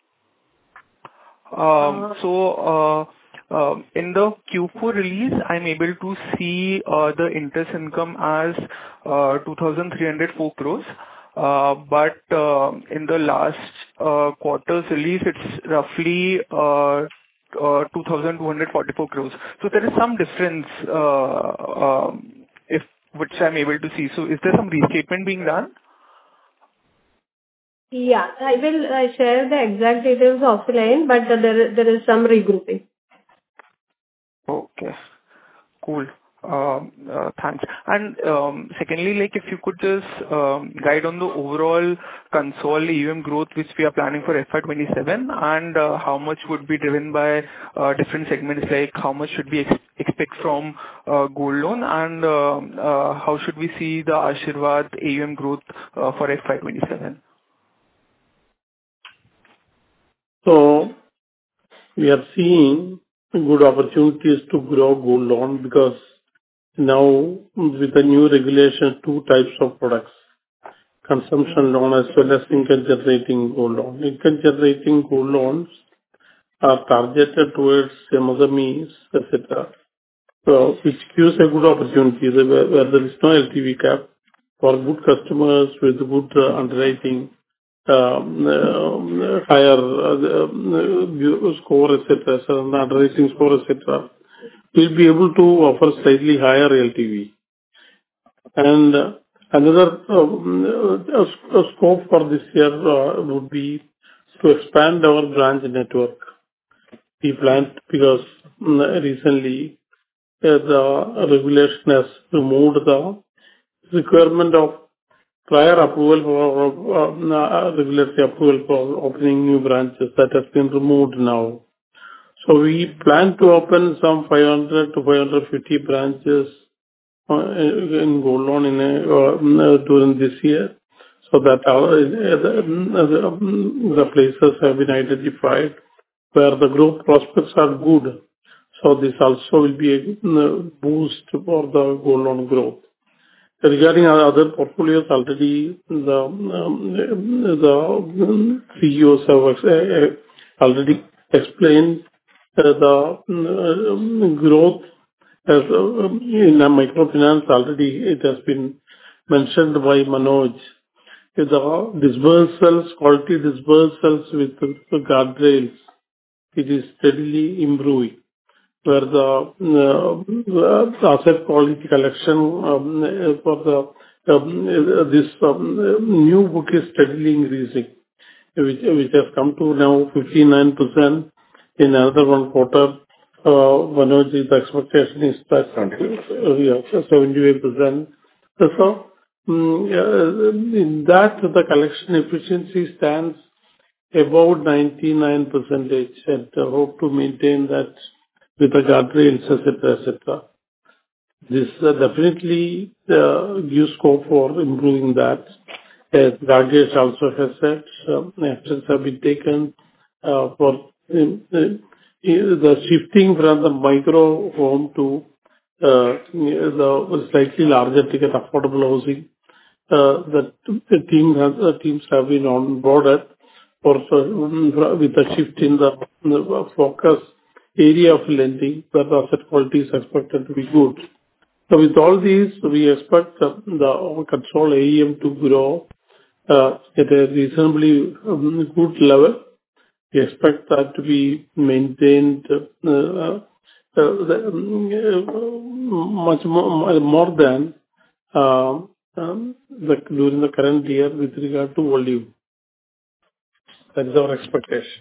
In the Q4 release, I'm able to see the interest income as 2,304 crores. But in the last quarter's release, it's roughly 2,244 crores. So there is some difference, which I'm able to see. So is there some restatement being done? Yeah, I will share the exact details offline, but there is some regrouping. Okay, cool. Thanks. And secondly, like if you could just guide on the overall console AUM growth which we are planning for FY27, and how much would be driven by different segments, like how much should we expect from gold loan, and how should we see the Asirvad AUM growth for FY27? So we are seeing good opportunities to grow gold loan, because now with the new regulation, two types of products, consumption loan as well as income generating gold loan. Income generating gold loans are targeted towards MSMEs, etc. So which gives a good opportunity where there is no LTV cap for good customers with good underwriting, higher score, etc. So the underwriting score, etc. We'll be able to offer slightly higher LTV. And another scope for this year would be to expand our branch network. We planned, because recently the regulation has removed the requirement of prior approval for regulatory approval for opening new branches. That has been removed now. So we plan to open some 500 to 550 branches in gold loan during this year, so that the places have been identified where the growth prospects are good. So this also will be a boost for the gold loan growth. Regarding our other portfolios, already the CEOs have already explained the growth as in a microfinance. Already it has been mentioned by Manoj. The disbursals, quality disbursals with the guardrails, it is steadily improving, where the asset quality collection for this new book is steadily increasing, which has come to now 59%. In another one quarter, Manoj's expectation is that 78%. So, in that, the collection efficiency stands about 99%, and hope to maintain that with the guardrails, et cetera, et cetera. This definitely gives scope for improving that. As Rajesh also has said, actions have been taken for the shifting from the micro home to the slightly larger ticket affordable housing. The teams have been onboarded for with a shift in the focus area of lending, where the asset quality is expected to be good. So with all these, we expect the control AUM to grow at a reasonably good level. We expect that to be maintained much more than during the current year with regard to volume. That is our expectation.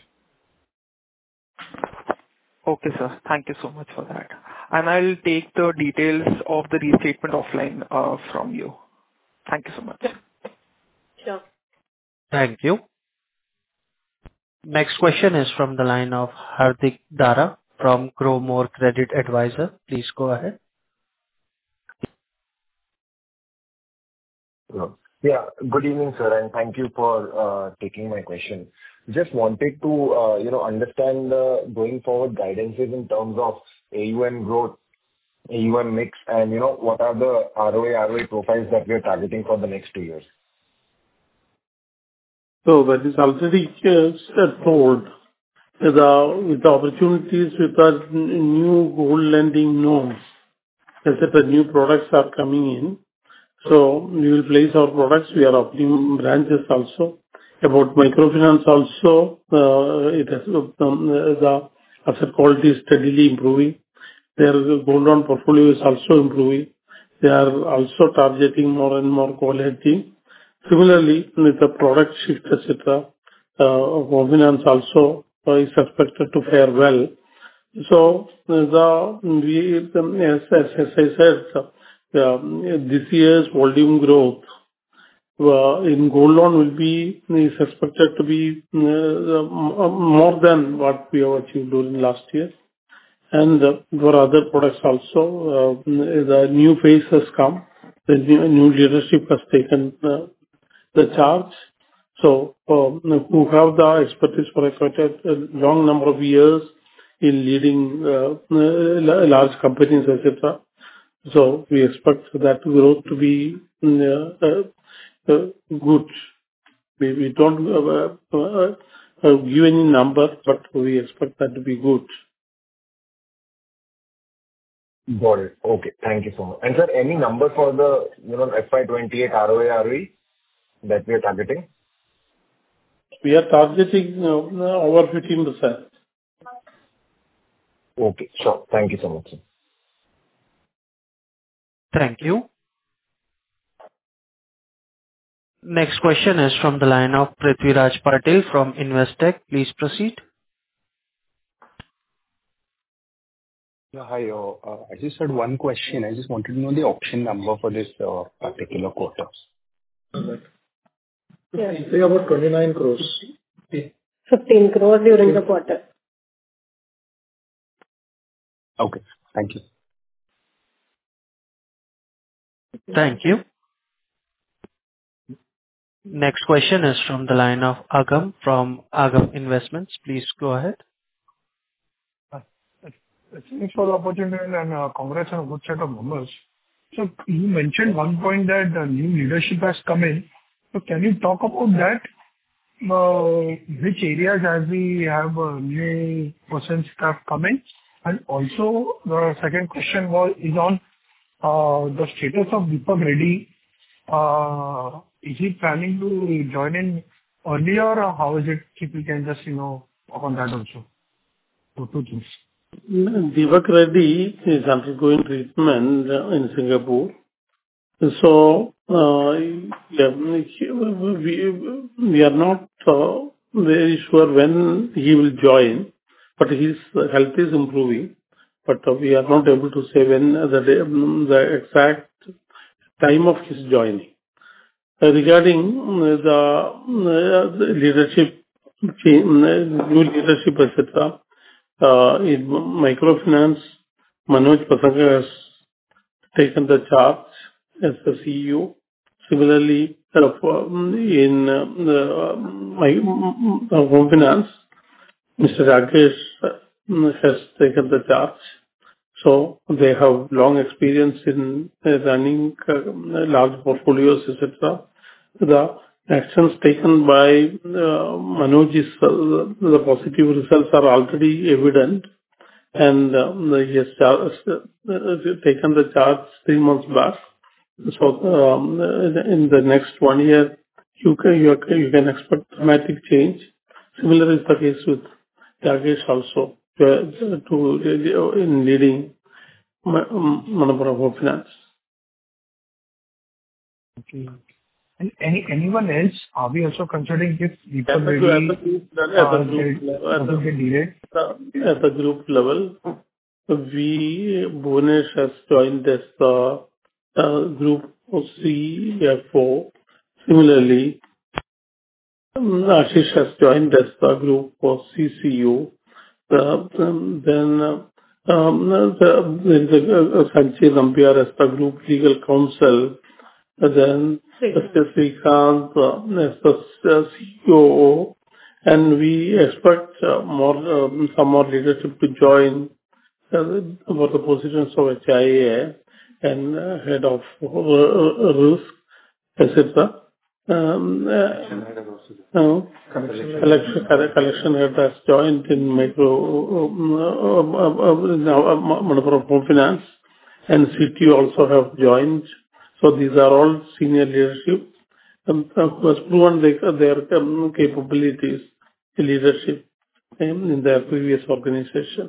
Okay, sir. Thank you so much for that. And I'll take the details of the restatement offline from you. Thank you so much. Sure. Thank you. Next question is from the line of Hardik Dara from Grow More Credit Advisor. Please go ahead. Yeah. Good evening, sir, and thank you for taking my question. Just wanted to, understand going forward guidances in terms of AUM growth, AUM mix, and, what are the ROA profiles that we are targeting for the next 2 years? So that is already told. With the opportunities with our new gold lending norms, as the new products are coming in, so we will place our products. We are opening branches also. About microfinance also, it has the asset quality is steadily improving. Their gold loan portfolio is also improving. They are also targeting more and more quality. Similarly, with the product shift, etc., home finance also is expected to fare well. So, as I said, this year's volume growth in gold loan is expected to be more than what we have achieved during last year. And for other products also, the new phase has come. The new leadership has taken the charge. So, who have the expertise for a long number of years in leading large companies, etc. So, we expect that growth to be good. We don't give any number, but we expect that to be good. Got it. Okay. Thank you so much. And sir, any number for the, FY28 ROA that we are targeting? We are targeting over 15%. Okay, sure. Thank you so much, sir. Thank you. Next question is from the line of Prithviraj Patil from Investec. Please proceed. Yeah, hi. I just had one question. I just wanted to know the auction number for this particular quarter. Yes. Say about 29 crores. 15 crores during the quarter. Okay. Thank you. Thank you. Next question is from the line of Agam from Agam Investments. Please go ahead. Thanks for the opportunity and congrats on a good set of numbers. So you mentioned one point that the new leadership has come in. So can you talk about that? Which areas have we have new persons have come in? And also, the second question is on the status of Deepak Reddy. Is he planning to join in earlier, or how is it? If you can just, talk on that also. So two things. Deepak Reddy is undergoing treatment in Singapore. So, yeah, we are not very sure when he will join, but his health is improving. But we are not able to say when the exact time of his joining. Regarding the leadership, new leadership, etc., in microfinance, Manoj Pasanga has taken the charge as the CEO. Similarly, in home finance, Mr. Rakesh has taken the charge. So they have long experience in running large portfolios, etc. The actions taken by Manoj is the positive results are already evident, and he has taken the charge 3 months back. So in the next 1 year, you can expect dramatic change. Similar is the case with Rakesh also in leading Manappuram Home Finance. Okay. And anyone else? Are we also considering if Deepak Reddy doesn't get delayed? At the group level, Bhuvanesh has joined as the group CFO. Similarly, Ashish has joined as the group CCU. Then Sanjay Nambiar as the group legal counsel. Then Mr. Srikanth as the COO, and we expect some more leadership to join for the positions of HIA and head of risk, etc. Collection head has joined in Manappuram Home Finance, and CT also have joined. So these are all senior leadership who has proven their capabilities in leadership in their previous organizations.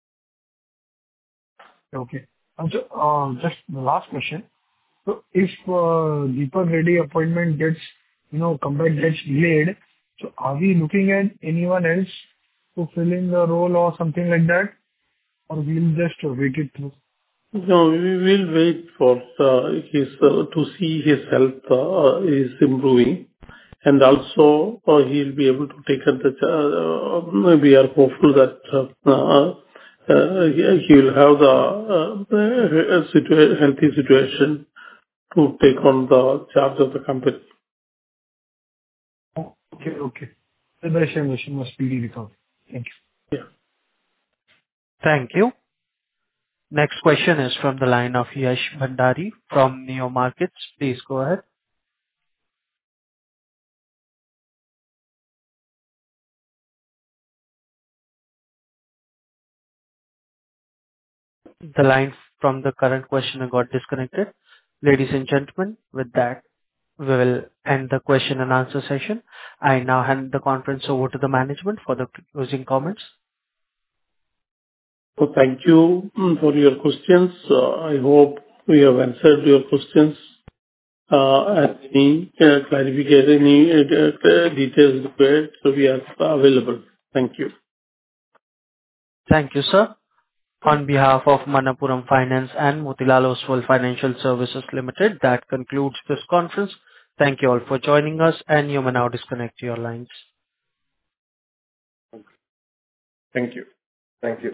Okay. And so, just the last question. So if Deepak Reddy appointment gets, comeback gets delayed, so are we looking at anyone else to fill in the role or something like that? Or we'll just wait it through? No, we will wait for his to see his health is improving, and also he'll be able to take up the. We are hopeful that he will have the healthy situation to take on the charge of the company. Okay. The mission must be recovered. Thank you. Yeah. Thank you. Next question is from the line of Yash Bhandari from Neo Markets. Please go ahead. The line from the current questioner got disconnected. Ladies and gentlemen, with that, we will end the question and answer session. I now hand the conference over to the management for the closing comments. So thank you for your questions. I hope we have answered your questions. And any clarification, any details required, so we are available. Thank you. Thank you, sir. On behalf of Manappuram Finance and Motilal Oswal Financial Services Limited, that concludes this conference. Thank you all for joining us, and you may now disconnect your lines. Thank you. Thank you.